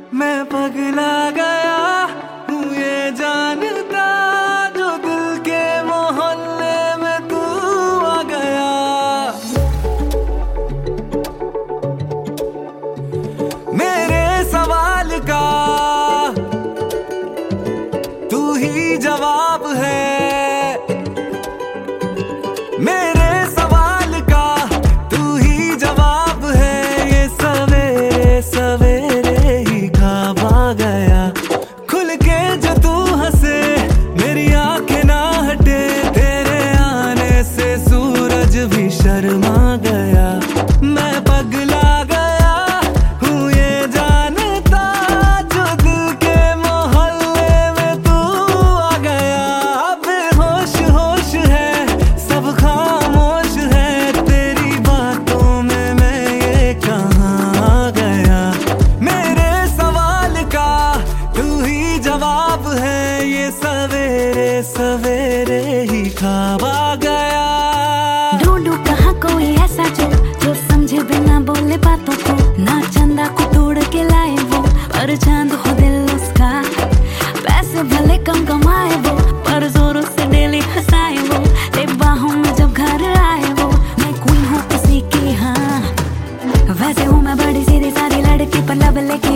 मैं पगला गया हूँ ये जानता, जो दिल के मोहल्ले में तू आ गया। मेरे सवाल का तू ही जवाब है, मेरे सवाल का तू ही जवाब है। ये सवेरे सवेरे ही ख्वाब आ गया, खुल के जो तू हंसे मेरी आंखें ना हटे, तेरे आने से सूरज भी शर्मा गया। मैं पगला गया हूँ ये जानता, जो दिल के मोहल्ले में तू आ गया। अब होश होश है सब खामोश है, तेरी बातों में मैं ये कहाँ आ गया। मेरे सवाल का तू ही जवाब है, ये सवेरे सवेरे ही ख्वाब आ गया। ढूंढूं कहाँ कोई ऐसा जो समझे बिना बोले बातों को, ना चंदा को तोड़ के लाए वो, पर चांद हो दिल उसका। पैसे भले कम कमाए वो, पर जोरों से डेली हंसाए वो, ले बाहों में जब घर आए वो। मैं क्वीन हूँ किसी की, हाँ वैसे हूँ मैं बड़ी सीधी सारी लड़की, पर लब लेके